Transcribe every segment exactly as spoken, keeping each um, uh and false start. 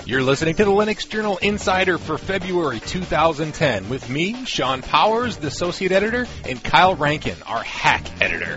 You're listening to the Linux Journal Insider for February two thousand ten with me, Sean Powers, the Associate Editor, and Kyle Rankin, our Hack Editor.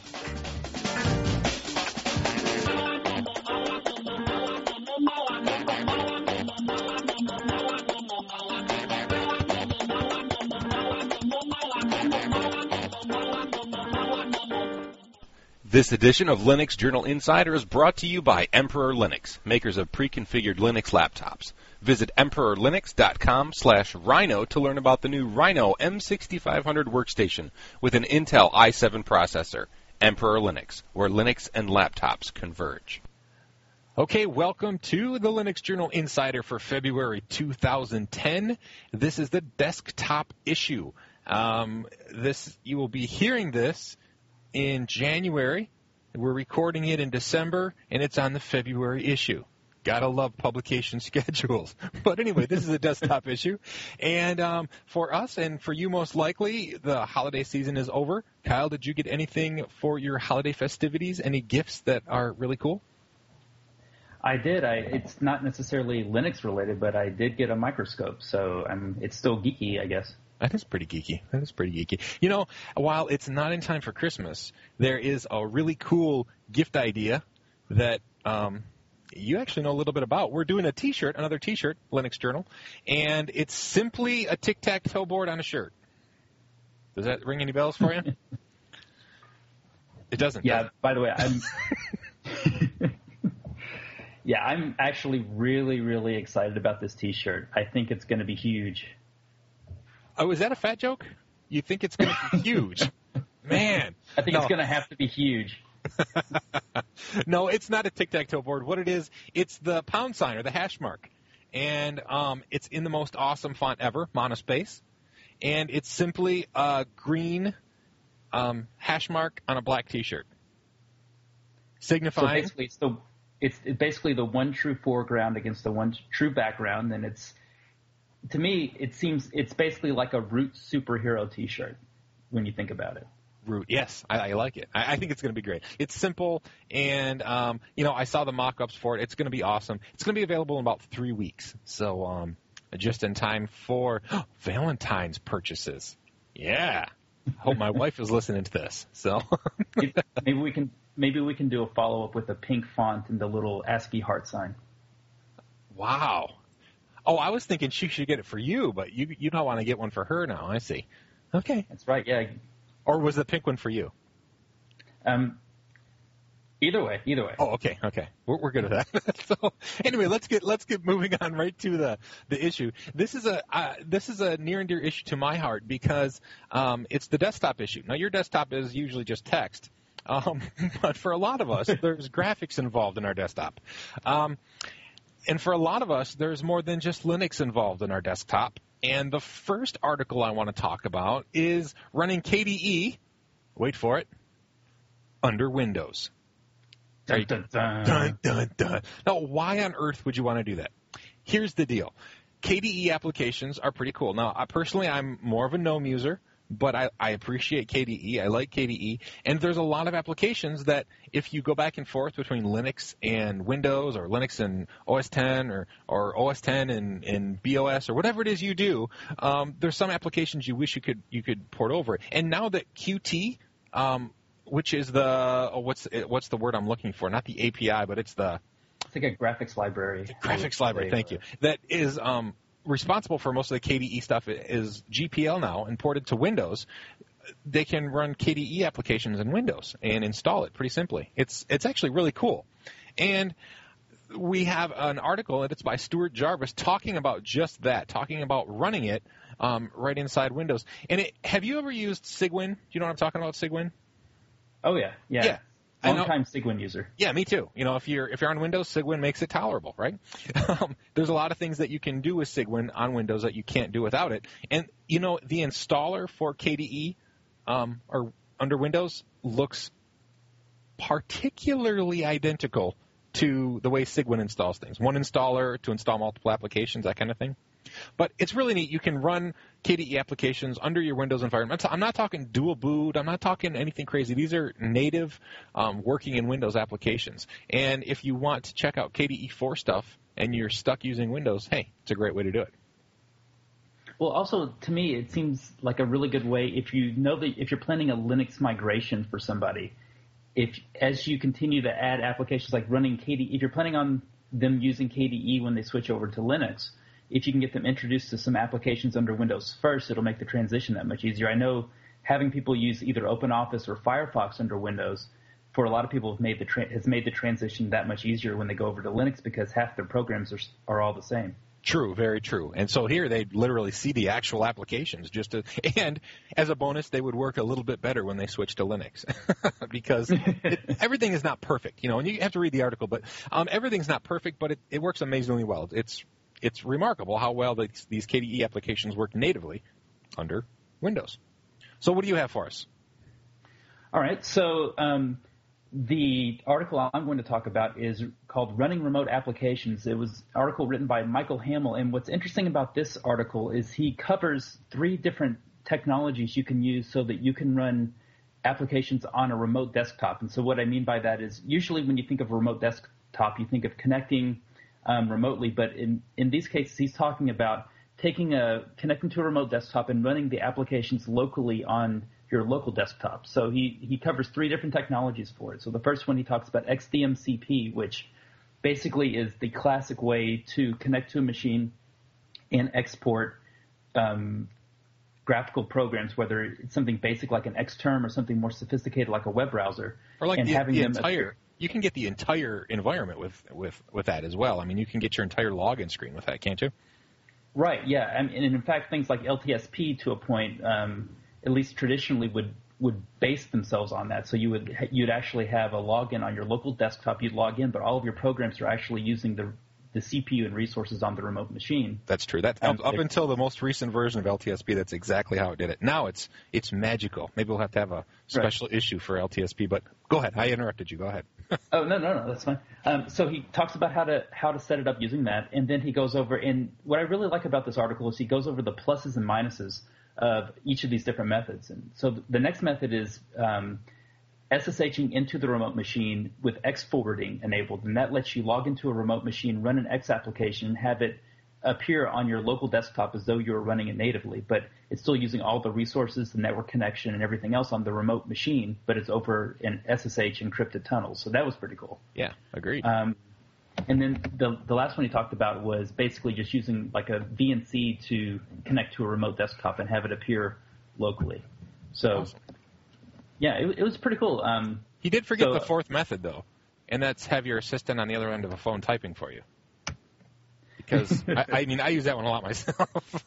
This edition of Linux Journal Insider is brought to you by Emperor Linux, makers of pre-configured Linux laptops. Visit emperor linux dot com slash rhino to learn about the new Rhino M sixty-five hundred workstation with an Intel i seven processor. Emperor Linux, where Linux and laptops converge. Okay, welcome to the Linux Journal Insider for February two thousand ten. This is the desktop issue. Um, this you will be hearing this in January. We're recording it in December, and it's on the February issue. Gotta love publication schedules. But anyway, this is a desktop issue. And um, for us, and for you most likely, the holiday season is over. Kyle, did you get anything for your holiday festivities? Any gifts that are really cool? I did. I, it's not necessarily Linux related, but I did get a microscope, so I'm, it's still geeky, I guess. That is pretty geeky. That is pretty geeky. You know, while it's not in time for Christmas, there is a really cool gift idea that um, you actually know a little bit about. We're doing a T-shirt, another T-shirt, Linux Journal, and it's simply a tic-tac-toe board on a shirt. Does that ring any bells for you? It doesn't. Yeah, does it? By the way, I'm... yeah, I'm actually really, really excited about this T-shirt. I think it's going to be huge. Oh, is that a fat joke? You think it's going to be huge? Man. I think no. it's going to have to be huge. No, it's not a tic-tac-toe board. What it is, it's the pound sign or the hash mark. And um, it's in the most awesome font ever, monospace. And it's simply a green um, hash mark on a black T-shirt. Signifying... So basically, it's, the, it's basically the one true foreground against the one true background, and it's... To me, it seems it's basically like a Root superhero T-shirt when you think about it. Root, yes, I, I like it. I, I think it's going to be great. It's simple, and um, you know, I saw the mock-ups for it. It's going to be awesome. It's going to be available in about three weeks, so um, just in time for oh, Valentine's purchases. Yeah, hope my wife is listening to this. So maybe we can maybe we can do a follow-up with a pink font and the little ASCII heart sign. Wow. Oh, I was thinking she should get it for you, but you you don't want to get one for her now. I see. Okay. That's right, yeah. Or was the pink one for you? Um, either way, either way. Oh, okay, okay. We're we're good at that. So anyway, let's get let's get moving on right to the, the issue. This is a uh, this is a near and dear issue to my heart because um, it's the desktop issue. Now, your desktop is usually just text, um, but for a lot of us, there's graphics involved in our desktop. Um, And for a lot of us, there's more than just Linux involved in our desktop. And the first article I want to talk about is running K D E, wait for it, under Windows. Dun, dun, dun. Dun, dun, dun. Now, why on earth would you want to do that? Here's the deal. K D E applications are pretty cool. Now, I, personally, I'm more of a GNOME user, but I, I appreciate K D E. I like K D E. And there's a lot of applications that if you go back and forth between Linux and Windows or Linux and O S ten or, or O S ten and, and B O S or whatever it is you do, um, there's some applications you wish you could you could port over. And now that Qt, um, which is the oh, what's what's the word I'm looking for? Not the A P I, but it's the it's like a graphics library. The graphics library. Thank you. That is um, responsible for most of the K D E stuff is G P L now and ported to Windows. They can run K D E applications in Windows and install it pretty simply. It's it's actually really cool. And we have an article, and it's by Stuart Jarvis, talking about just that, talking about running it um, right inside Windows. And it, have you ever used Cygwin? Do you know what I'm talking about, Cygwin? Oh, yeah. Yeah. Yeah. Long-time Cygwin user. Yeah, me too. You know, if you're if you're on Windows, Cygwin makes it tolerable, right? Um, there's a lot of things that you can do with Cygwin on Windows that you can't do without it. And, you know, the installer for K D E um, or under Windows looks particularly identical to the way Cygwin installs things. One installer to install multiple applications, that kind of thing. But it's really neat. You can run K D E applications under your Windows environment. I'm not talking dual boot. I'm not talking anything crazy. These are native um, working in Windows applications. And if you want to check out K D E four stuff and you're stuck using Windows, hey, it's a great way to do it. Well, also, to me, it seems like a really good way if you know that if you're planning a Linux migration for somebody, if as you continue to add applications like running K D E, if you're planning on them using K D E when they switch over to Linux, if you can get them introduced to some applications under Windows first, it'll make the transition that much easier. I know having people use either OpenOffice or Firefox under Windows, for a lot of people, have made the tra- has made the transition that much easier when they go over to Linux because half their programs are are all the same. True, very true. And so here they literally see the actual applications just to, and as a bonus, they would work a little bit better when they switch to Linux because it, everything is not perfect, you know, and you have to read the article, but um, everything's not perfect, but it, it works amazingly well. It's it's remarkable how well the, these K D E applications work natively under Windows. So what do you have for us? All right, so um, the article I'm going to talk about is called Running Remote Applications. It was an article written by Michael Hamill, and what's interesting about this article is he covers three different technologies you can use so that you can run applications on a remote desktop. And so what I mean by that is usually when you think of a remote desktop, you think of connecting um, remotely, but in, in these cases he's talking about taking a connecting to a remote desktop and running the applications locally on your local desktop. So he, he covers three different technologies for it. So the first one he talks about X D M C P, which basically is the classic way to connect to a machine and export um, graphical programs, whether it's something basic like an Xterm or something more sophisticated like a web browser. Or like and the, having the them entire, appear. You can get the entire environment with, with, with that as well. I mean, you can get your entire login screen with that, can't you? Right, yeah. And, and in fact, things like L T S P to a point, um, at least traditionally, would would base themselves on that. So you would you'd actually have a login on your local desktop. You'd log in, but all of your programs are actually using the the C P U and resources on the remote machine. That's true. That um, up until the most recent version of L T S P, that's exactly how it did it. Now it's it's magical. Maybe we'll have to have a special right. issue for L T S P. But go ahead. I interrupted you. Go ahead. oh no no no that's fine. Um, so he talks about how to how to set it up using that, and then he goes over. And what I really like about this article is he goes over the pluses and minuses of each of these different methods. And so the next method is um, SSHing into the remote machine with X forwarding enabled, and that lets you log into a remote machine, run an X application, and have it appear on your local desktop as though you were running it natively, but it's still using all the resources, the network connection, and everything else on the remote machine, but it's over an S S H encrypted tunnel. So that was pretty cool. Yeah, agreed. Um, and then the the last one he talked about was basically just using like a V N C to connect to a remote desktop and have it appear locally. So, awesome. yeah, it, it was pretty cool. Um, he did forget so, the fourth method, though, and that's have your assistant on the other end of a phone typing for you. Because, I, I mean, I use that one a lot myself.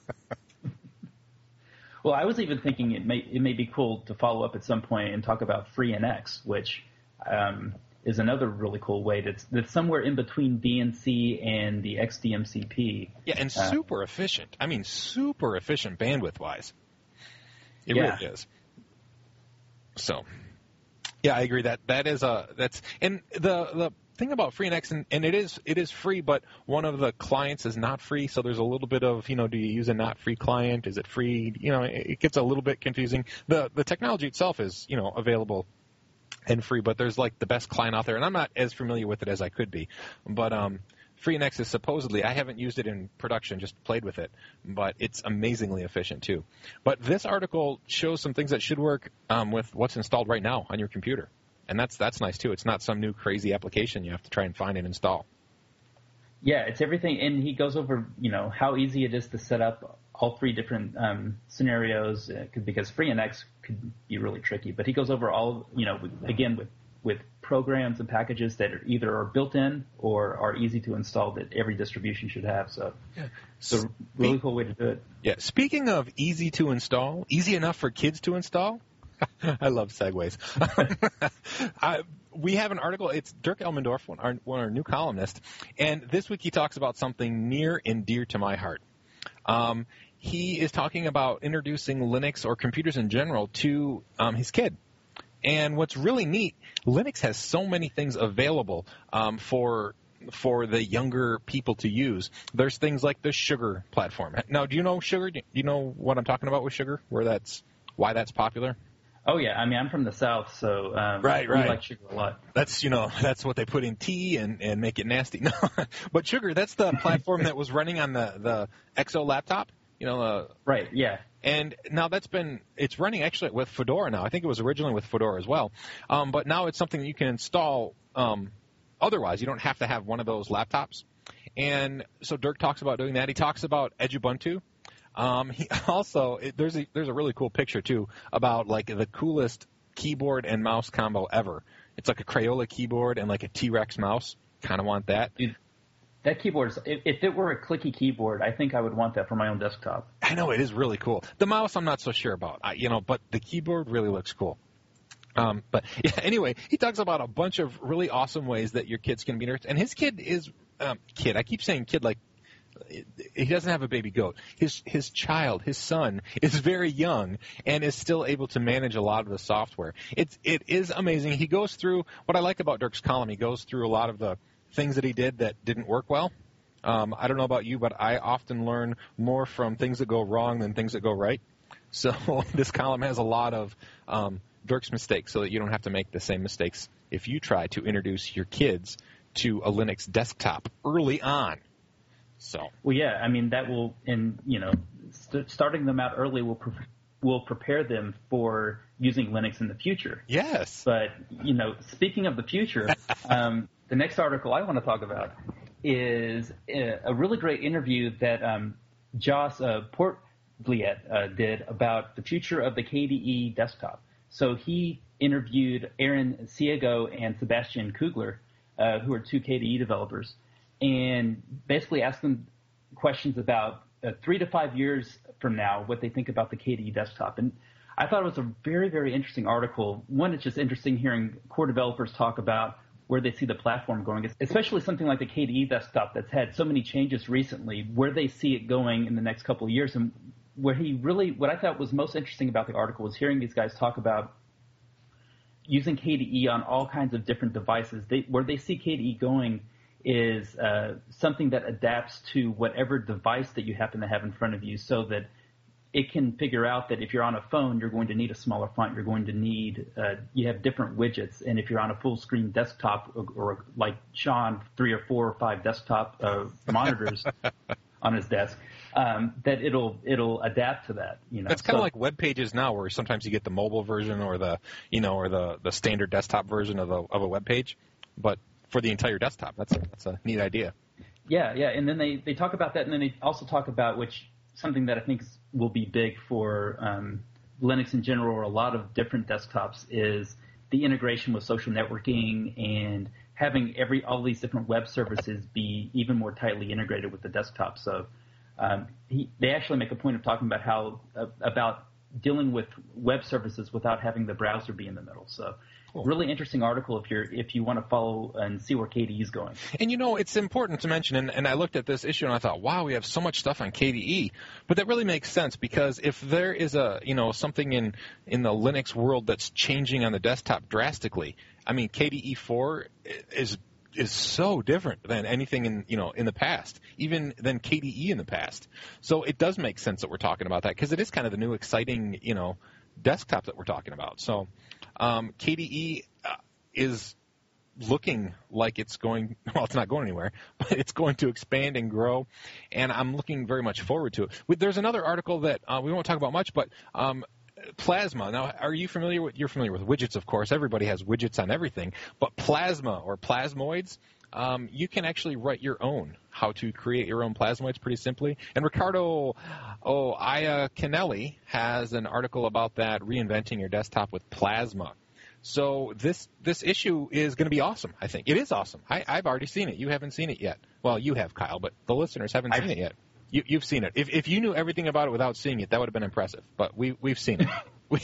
Well, I was even thinking it may it may be cool to follow up at some point and talk about FreeNX, which um, is another really cool way that's, that's somewhere in between D N C and the X D M C P. Yeah, and uh, super efficient. I mean, super efficient bandwidth-wise. It yeah. really is. So, yeah, I agree that that is a that's and the the thing about FreeNX, and, and it is it is free, but one of the clients is not free, so there's a little bit of, you know, do you use a not free client? Is it free? You know, it, it gets a little bit confusing. The the technology itself is, you know, available and free, but there's like the best client out there, and I'm not as familiar with it as I could be. But um, FreeNX is supposedly, I haven't used it in production, just played with it, but it's amazingly efficient too. But this article shows some things that should work um, with what's installed right now on your computer. And that's that's nice, too. It's not some new crazy application you have to try and find and install. Yeah, it's everything. And he goes over, you know, how easy it is to set up all three different um, scenarios, uh, because FreeNX could be really tricky. But he goes over all, you know, with, again, with, with programs and packages that are either are built in or are easy to install that every distribution should have. So yeah. It's a really cool way to do it. Yeah. Speaking of easy to install, easy enough for kids to install, I love segues. I, we have an article. It's Dirk Elmendorf, one, our, one our new columnist, and this week he talks about something near and dear to my heart. Um, he is talking about introducing Linux or computers in general to um, his kid. And what's really neat, Linux has so many things available um, for for the younger people to use. There's things like the Sugar platform. Now, do you know Sugar? Do you know what I'm talking about with Sugar? Where that's why that's popular? Oh yeah, I mean I'm from the South, so um, right, we right. like sugar a lot. That's you know that's what they put in tea and, and make it nasty. No, but Sugar, that's the platform that was running on the the X O laptop. You know, uh, right? Yeah. And now that's been it's running actually with Fedora now. I think it was originally with Fedora as well, um, but now it's something that you can install. Um, otherwise, you don't have to have one of those laptops. And so Dirk talks about doing that. He talks about Edubuntu. Um, he also it, there's a there's a really cool picture too about like the coolest keyboard and mouse combo ever. It's like a Crayola keyboard and like a T-Rex mouse. Kind of want that. Dude, that keyboard is, if, if it were a clicky keyboard, I think I would want that for my own desktop. I know it is really cool. The mouse I'm not so sure about, I, you know, but the keyboard really looks cool. Um, but yeah, anyway, he talks about a bunch of really awesome ways that your kids can be nerds. And his kid is um, kid. I keep saying kid like. He doesn't have a baby goat. His his child, his son, is very young and is still able to manage a lot of the software. It's it is amazing. He goes through what I like about Dirk's column. He goes through a lot of the things that he did that didn't work well. Um, I don't know about you, but I often learn more from things that go wrong than things that go right. So this column has a lot of um, Dirk's mistakes, so that you don't have to make the same mistakes if you try to introduce your kids to a Linux desktop early on. So. Well, yeah, I mean that will, and you know, st- starting them out early will pre- will prepare them for using Linux in the future. Yes. But you know, speaking of the future, um, the next article I want to talk about is a, a really great interview that um, Joss uh, Portbliet uh, did about the future of the K D E desktop. So he interviewed Aaron Ciego and Sebastian Kugler, uh, who are two K D E developers, and basically asked them questions about uh, three to five years from now, what they think about the K D E desktop. And I thought it was a very, very interesting article. One, it's just interesting hearing core developers talk about where they see the platform going, especially something like the K D E desktop that's had so many changes recently, where they see it going in the next couple of years. And where he really, what I thought was most interesting about the article was hearing these guys talk about using K D E on all kinds of different devices. They, where they see K D E going is uh, something that adapts to whatever device that you happen to have in front of you, so that it can figure out that if you're on a phone, you're going to need a smaller font. You're going to need, uh, you have different widgets. And if you're on a full screen desktop, or, or like Sean, three or four or five desktop uh, monitors on his desk, um, that it'll it'll adapt to that. You know, it's kind of so, like web pages now, where sometimes you get the mobile version or the you know or the, the standard desktop version of a of a web page, but for the entire desktop. That's a, that's a neat idea. Yeah, yeah, and then they, they talk about that, and then they also talk about which something that I think will be big for um, Linux in general, or a lot of different desktops, is the integration with social networking and having every all these different web services be even more tightly integrated with the desktop. So um, he, they actually make a point of talking about how uh, about dealing with web services without having the browser be in the middle. So. Cool. Really interesting article if you're if you want to follow and see where K D E is going. And you know, it's important to mention, and, and I looked at this issue and I thought, wow, we have so much stuff on K D E. But that really makes sense, because if there is a you know something in in the Linux world that's changing on the desktop drastically, I mean, K D E four is is so different than anything in you know in the past, even than K D E in the past. So it does make sense that we're talking about that, because it is kind of the new exciting you know desktop that we're talking about. So. Um, K D E uh, is looking like it's going, well, it's not going anywhere, but it's going to expand and grow, and I'm looking very much forward to it. There's another article that uh, we won't talk about much, but um, Plasma. Now, are you familiar with, you're familiar with widgets, of course. Everybody has widgets on everything, but Plasma or Plasmoids, um, you can actually write your own, how to create your own Plasmoids pretty simply. And Ricardo oh, Iaconelli has an article about that, reinventing your desktop with Plasma. So this this issue is going to be awesome, I think. It is awesome. I, I've already seen it. You haven't seen it yet. Well, you have, Kyle, but the listeners haven't seen I've, it yet. You, you've seen it. If, if you knew everything about it without seeing it, that would have been impressive. But we, we've seen it. we,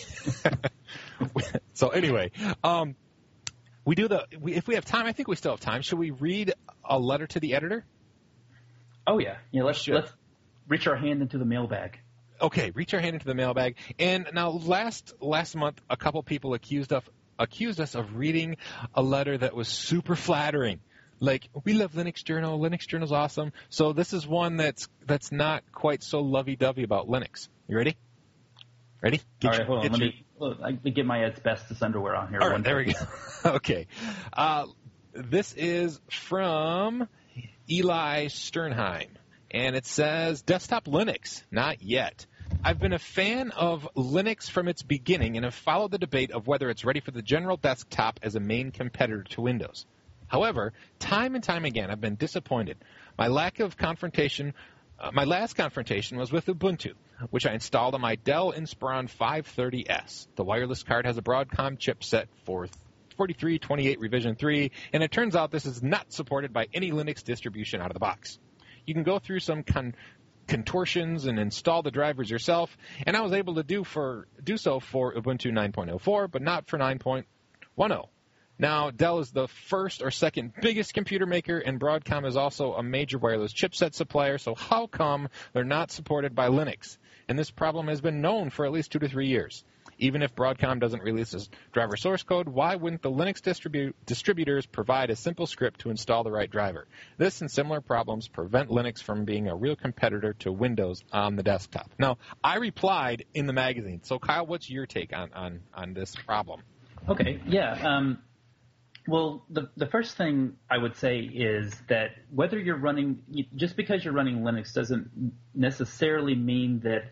so anyway, um, we do the. We, if we have time, I think we still have time. Should we read a letter to the editor? Oh yeah, yeah. Let's let's reach our hand into the mailbag. Okay, reach our hand into the mailbag. And now, last last month, a couple people accused of accused us of reading a letter that was super flattering like, we love Linux Journal. Linux Journal's awesome. So this is one that's that's not quite so lovey-dovey about Linux. You ready? Ready? Get All right, your, hold on. Let your... me, well, let me get my asbestos underwear on here. All right, there we go. Okay. Uh, this is from Eli Sternheim, and it says, Desktop Linux, not yet. I've been a fan of Linux from its beginning and have followed the debate of whether it's ready for the general desktop as a main competitor to Windows. However, time and time again, I've been disappointed. My lack of confrontation, uh, my last confrontation was with Ubuntu, which I installed on my Dell Inspiron five thirty S. The wireless card has a Broadcom chipset for forty-three twenty-eight revision three, and it turns out this is not supported by any Linux distribution out of the box. You can go through some con- contortions and install the drivers yourself, and I was able to do for do so for Ubuntu nine point oh four, but not for nine point ten. Now, Dell is the first or second biggest computer maker, and Broadcom is also a major wireless chipset supplier, so how come they're not supported by Linux? And this problem has been known for at least two to three years. Even if Broadcom doesn't release its driver source code, why wouldn't the Linux distribu- distributors provide a simple script to install the right driver? This and similar problems prevent Linux from being a real competitor to Windows on the desktop. Now, I replied in the magazine. So, Kyle, what's your take on, on, on this problem? Okay, yeah. Um, well, the the first thing I would say is that whether you're running, just because you're running Linux doesn't necessarily mean that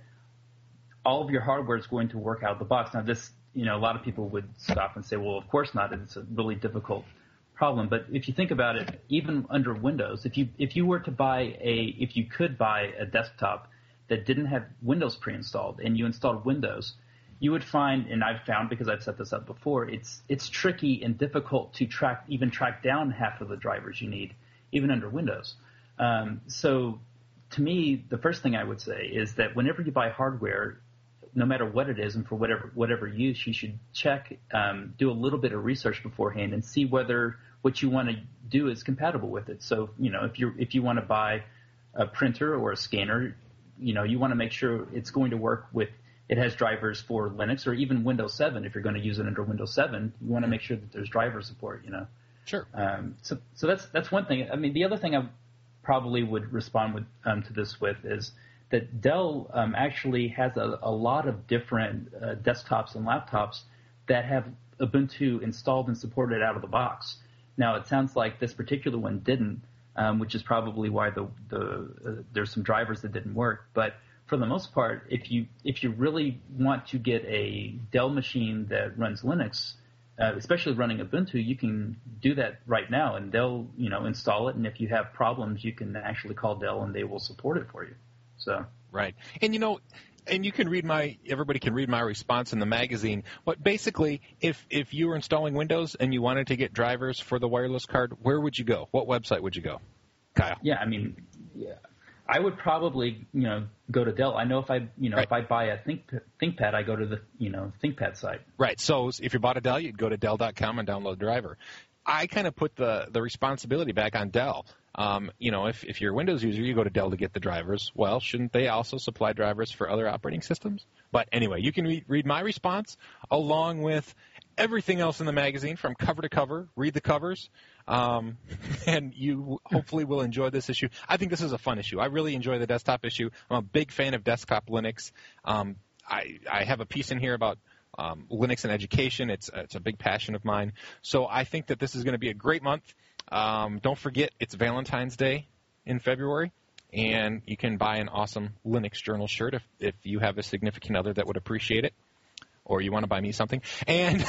all of your hardware is going to work out of the box. Now, this, you know, a lot of people would stop and say, well, of course not. It's a really difficult problem. But if you think about it, even under Windows, if you if you were to buy a, if you could buy a desktop that didn't have Windows pre-installed and you installed Windows, you would find, and I've found because I've set this up before, it's it's tricky and difficult to track, even track down half of the drivers you need, even under Windows. Um, so to me, the first thing I would say is that whenever you buy hardware, no matter what it is and for whatever whatever use, you should check, um, do a little bit of research beforehand and see whether what you want to do is compatible with it. So, you know, if you if you want to buy a printer or a scanner, you know, you want to make sure it's going to work with, it has drivers for Linux or even Windows seven. If you're going to use it under Windows seven, you want to make sure that there's driver support, you know. Sure. Um, so so that's that's one thing. I mean, the other thing I probably would respond with um, to this with is that Dell um, actually has a, a lot of different uh, desktops and laptops that have Ubuntu installed and supported out of the box. Now, it sounds like this particular one didn't, um, which is probably why the the uh, there's some drivers that didn't work. But for the most part, if you if you really want to get a Dell machine that runs Linux, uh, especially running Ubuntu, you can do that right now, and they'll, you know, install it. And if you have problems, you can actually call Dell, and they will support it for you. So right, and you know, and you can read my everybody can read my response in the magazine. But basically, if if you were installing Windows and you wanted to get drivers for the wireless card, where would you go? What website would you go, Kyle? Yeah, I mean, yeah. I would probably, you know, go to Dell. I know if I, you know, right. if I buy a Think, ThinkPad, I go to the, you know, ThinkPad site. Right. So if you bought a Dell, you'd go to Dell dot com and download the driver. I kind of put the, the responsibility back on Dell. Um, you know, if, if you're a Windows user, you go to Dell to get the drivers. Well, shouldn't they also supply drivers for other operating systems? But anyway, you can re- read my response along with everything else in the magazine from cover to cover. Read the covers. Um, and you hopefully will enjoy this issue. I think this is a fun issue. I really enjoy the desktop issue. I'm a big fan of desktop Linux. Um, I, I have a piece in here about um, Linux and education. It's, it's a big passion of mine. So I think that this is going to be a great month. Um, don't forget, it's Valentine's Day in February, and you can buy an awesome Linux Journal shirt if, if you have a significant other that would appreciate it. Or you want to buy me something. And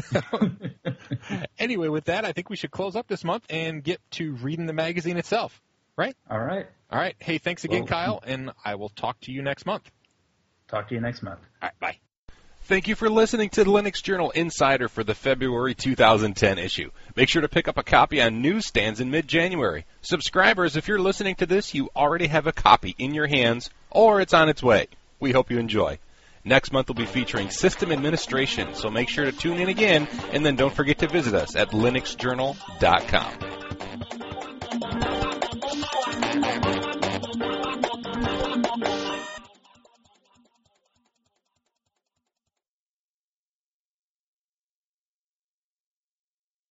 anyway, with that, I think we should close up this month and get to reading the magazine itself, right? All right. All right. Hey, thanks again, well, Kyle, and I will talk to you next month. Talk to you next month. All right, bye. Thank you for listening to the Linux Journal Insider for the February two thousand ten issue. Make sure to pick up a copy on newsstands in mid-January. Subscribers, if you're listening to this, you already have a copy in your hands, or it's on its way. We hope you enjoy. Next month, we'll be featuring system administration, so make sure to tune in again, and then don't forget to visit us at linux journal dot com.